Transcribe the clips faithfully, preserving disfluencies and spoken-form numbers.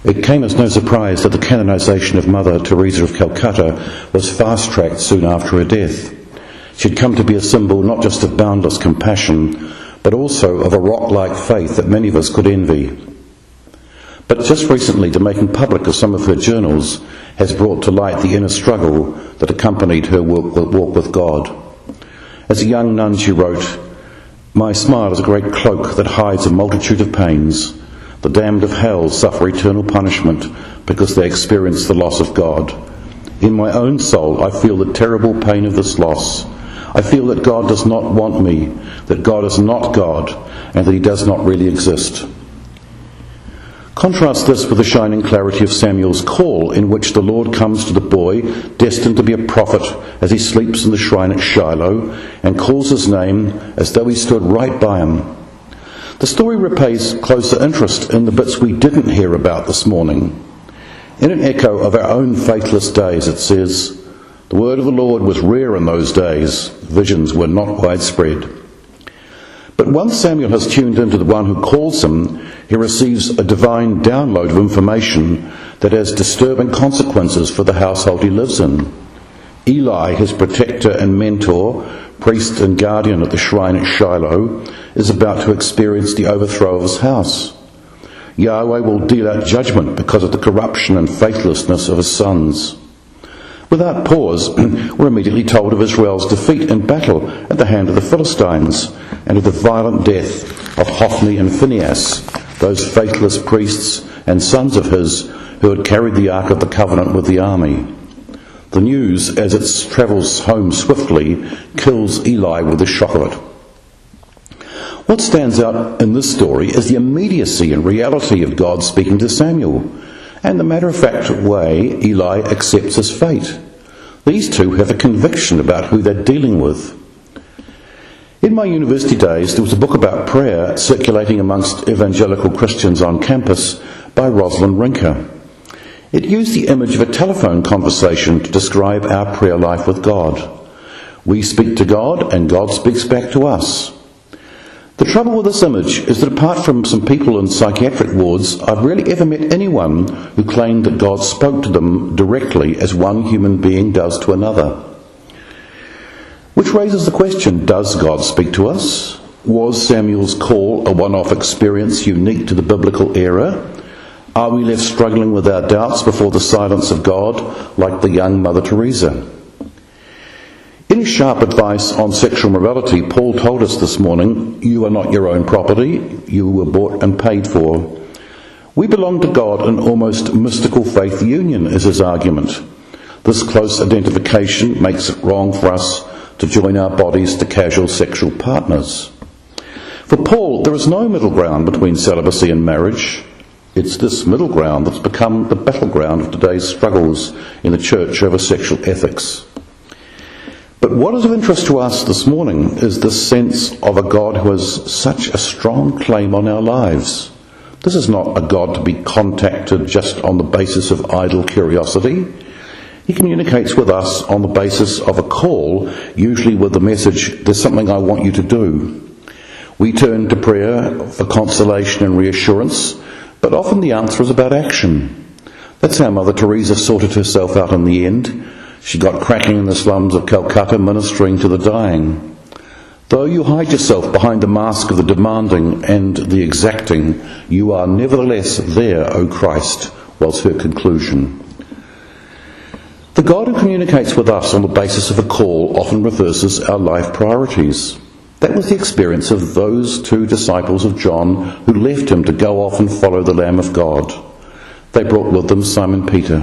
It came as no surprise that the canonization of Mother Teresa of Calcutta was fast-tracked soon after her death. She had come to be a symbol not just of boundless compassion, but also of a rock-like faith that many of us could envy. But just recently, the making public of some of her journals has brought to light the inner struggle that accompanied her walk with God. As a young nun, she wrote, "My smile is a great cloak that hides a multitude of pains. The damned of hell suffer eternal punishment because they experience the loss of God. In my own soul, I feel the terrible pain of this loss. I feel that God does not want me, that God is not God, and that he does not really exist." Contrast this with the shining clarity of Samuel's call, in which the Lord comes to the boy destined to be a prophet as he sleeps in the shrine at Shiloh and calls his name as though he stood right by him. The story repays closer interest in the bits we didn't hear about this morning. In an echo of our own faithless days, it says, "The word of the Lord was rare in those days. Visions were not widespread." But once Samuel has tuned into the one who calls him, he receives a divine download of information that has disturbing consequences for the household he lives in. Eli, his protector and mentor, priest and guardian at the shrine at Shiloh, is about to experience the overthrow of his house. Yahweh will deal out judgment because of the corruption and faithlessness of his sons. Without pause, we're immediately told of Israel's defeat in battle at the hand of the Philistines and of the violent death of Hophni and Phinehas, those faithless priests and sons of his who had carried the Ark of the Covenant with the army. The news, as it travels home swiftly, kills Eli with the shock of it. What stands out in this story is the immediacy and reality of God speaking to Samuel, and the matter-of-fact way Eli accepts his fate. These two have a conviction about who they're dealing with. In my university days, there was a book about prayer circulating amongst evangelical Christians on campus by Rosalind Rinker. It used the image of a telephone conversation to describe our prayer life with God. We speak to God, and God speaks back to us. The trouble with this image is that apart from some people in psychiatric wards, I've rarely ever met anyone who claimed that God spoke to them directly as one human being does to another. Which raises the question, does God speak to us? Was Samuel's call a one-off experience unique to the biblical era? Are we left struggling with our doubts before the silence of God, like the young Mother Teresa? In his sharp advice on sexual morality, Paul told us this morning, "You are not your own property, you were bought and paid for." We belong to God in almost mystical faith union, is his argument. This close identification makes it wrong for us to join our bodies to casual sexual partners. For Paul, there is no middle ground between celibacy and marriage. It's this middle ground that's become the battleground of today's struggles in the church over sexual ethics. But what is of interest to us this morning is this sense of a God who has such a strong claim on our lives. This is not a God to be contacted just on the basis of idle curiosity. He communicates with us on the basis of a call, usually with the message, "There's something I want you to do." We turn to prayer for consolation and reassurance, but often the answer is about action. That's how Mother Teresa sorted herself out in the end. She got cracking in the slums of Calcutta, ministering to the dying. Though you hide yourself behind the mask of the demanding and the exacting, you are nevertheless there, O Christ, was her conclusion. The God who communicates with us on the basis of a call often reverses our life priorities. That was the experience of those two disciples of John who left him to go off and follow the Lamb of God. They brought with them Simon Peter.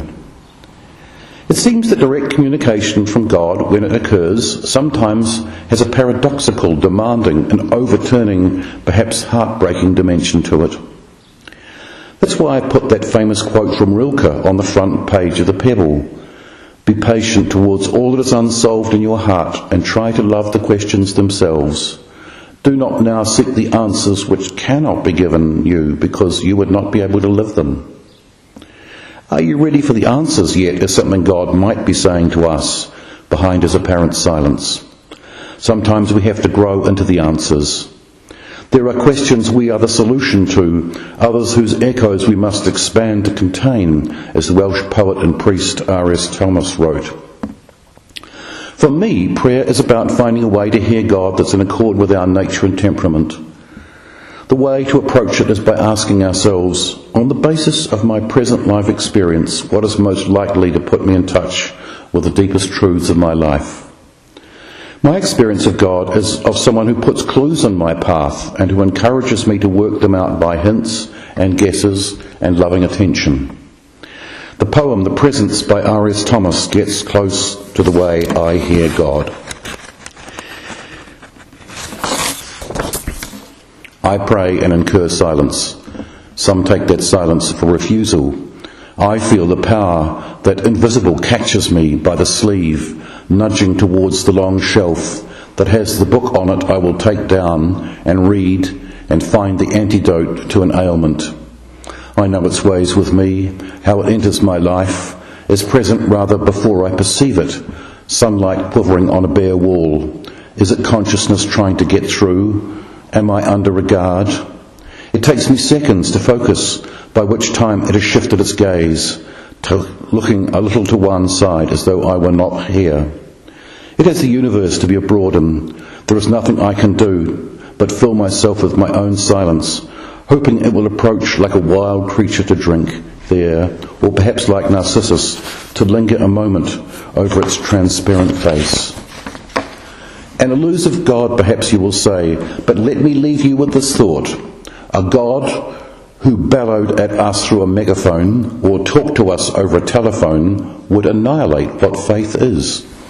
It seems that direct communication from God, when it occurs, sometimes has a paradoxical, demanding and overturning, perhaps heartbreaking dimension to it. That's why I put that famous quote from Rilke on the front page of the Pebble. Be patient towards all that is unsolved in your heart and try to love the questions themselves. Do not now seek the answers which cannot be given you because you would not be able to live them. Are you ready for the answers yet, is something God might be saying to us behind his apparent silence. Sometimes we have to grow into the answers. There are questions we are the solution to, others whose echoes we must expand to contain, as the Welsh poet and priest R S Thomas wrote. For me, prayer is about finding a way to hear God that's in accord with our nature and temperament. The way to approach it is by asking ourselves, on the basis of my present life experience, what is most likely to put me in touch with the deepest truths of my life? My experience of God is of someone who puts clues on my path and who encourages me to work them out by hints and guesses and loving attention. The poem The Presence by R S Thomas gets close to the way I hear God. I pray and incur silence. Some take that silence for refusal. I feel the power that invisible catches me by the sleeve, nudging towards the long shelf that has the book on it I will take down and read and find the antidote to an ailment. I know its ways with me, how it enters my life, is present rather before I perceive it, sunlight quivering on a bare wall. Is it consciousness trying to get through? Am I under regard? It takes me seconds to focus, by which time it has shifted its gaze, to looking a little to one side as though I were not here. It has the universe to be abroad in. There is nothing I can do but fill myself with my own silence, hoping it will approach like a wild creature to drink there, or perhaps like Narcissus, to linger a moment over its transparent face. An elusive God, perhaps you will say, but let me leave you with this thought. A God who bellowed at us through a megaphone or talked to us over a telephone would annihilate what faith is.